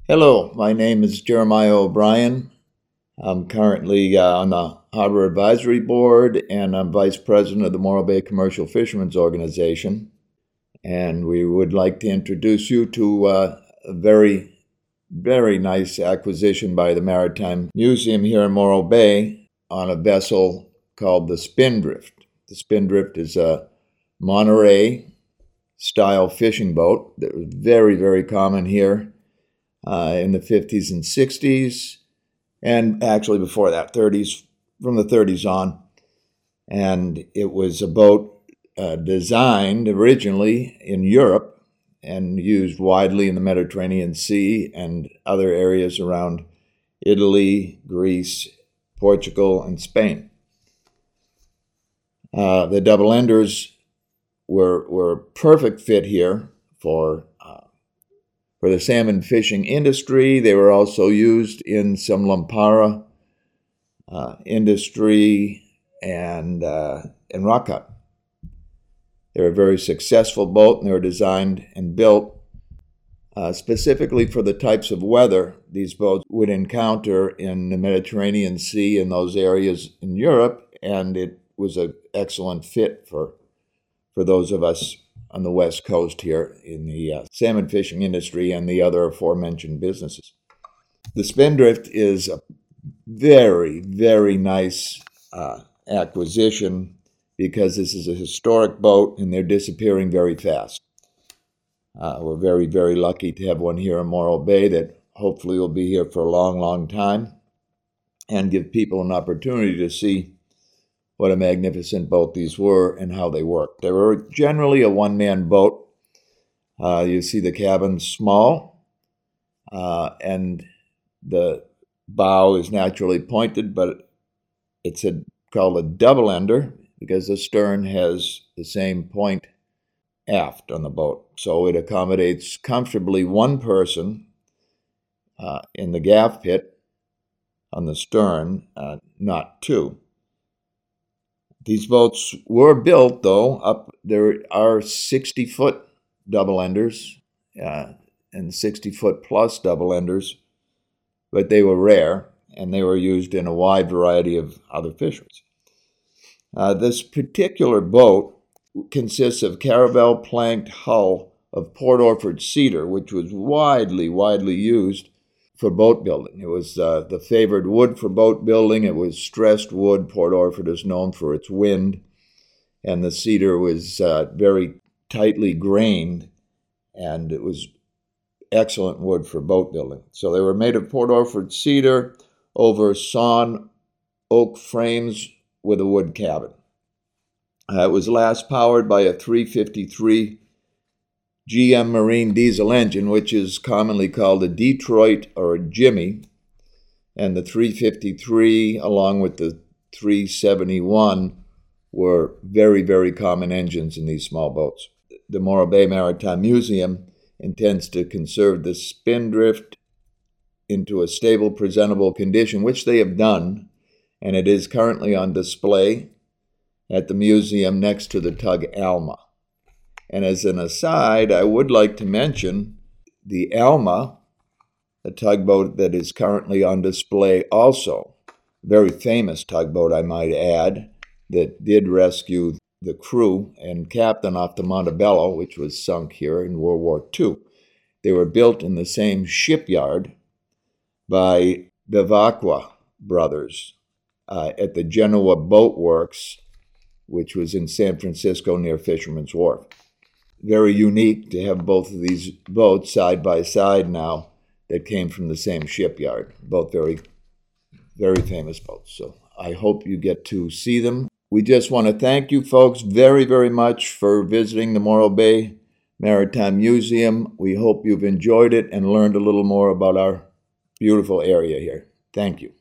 Hello, my name is Jeremiah O'Brien. I'm currently on the Harbor Advisory Board, and I'm Vice President of the Morro Bay Commercial Fishermen's Organization. And we would like to introduce you to a very, very nice acquisition by the Maritime Museum here in Morro Bay on a vessel called the Spindrift. The Spindrift is a Monterey-style fishing boat that was very, very common here in the 50s and 60s, and actually before that, 30s, from the 30s on. And it was a boat designed originally in Europe and used widely in the Mediterranean Sea and other areas around Italy, Greece, Portugal, and Spain. The double enders were a perfect fit here for the salmon fishing industry. They were also used in some Lampara industry and rock cut. They were a very successful boat, and they were designed and built specifically for the types of weather these boats would encounter in the Mediterranean Sea and those areas in Europe, and it was an excellent fit for those of us on the West Coast here in the salmon fishing industry and the other aforementioned businesses. The Spindrift is a very, very nice acquisition because this is a historic boat and they're disappearing very fast. We're very, very lucky to have one here in Morro Bay that hopefully will be here for a long, long time and give people an opportunity to see what a magnificent boat these were and how they worked. They were generally a one-man boat. You see the cabin small, and the bow is naturally pointed, but it's called a double ender because the stern has the same point aft on the boat. So it accommodates comfortably one person in the gaff pit on the stern, not two. These boats were built, though, there are 60-foot double enders and 60-foot plus double enders, but they were rare, and they were used in a wide variety of other fisheries. This particular boat consists of caravel planked hull of Port Orford cedar, which was widely used for boat building. It was the favored wood for boat building. It was stressed wood. Port Orford is known for its wind, and the cedar was very tightly grained, and it was excellent wood for boat building. So they were made of Port Orford cedar over sawn oak frames with a wood cabin. It was last powered by a 353 GM Marine diesel engine, which is commonly called a Detroit or a Jimmy, and the 353 along with the 371 were very, very common engines in these small boats. The Morro Bay Maritime Museum intends to conserve the Spindrift into a stable, presentable condition, which they have done, and it is currently on display at the museum next to the tug Alma. And as an aside, I would like to mention the Alma, a tugboat that is currently on display also. Very famous tugboat, I might add, that did rescue the crew and captain off the Montebello, which was sunk here in World War II. They were built in the same shipyard by Bevacqua Brothers at the Genoa Boat Works, which was in San Francisco near Fisherman's Wharf. Very unique to have both of these boats side by side now that came from the same shipyard. Both very, very famous boats. So I hope you get to see them. We just want to thank you folks very, very much for visiting the Morro Bay Maritime Museum. We hope you've enjoyed it and learned a little more about our beautiful area here. Thank you.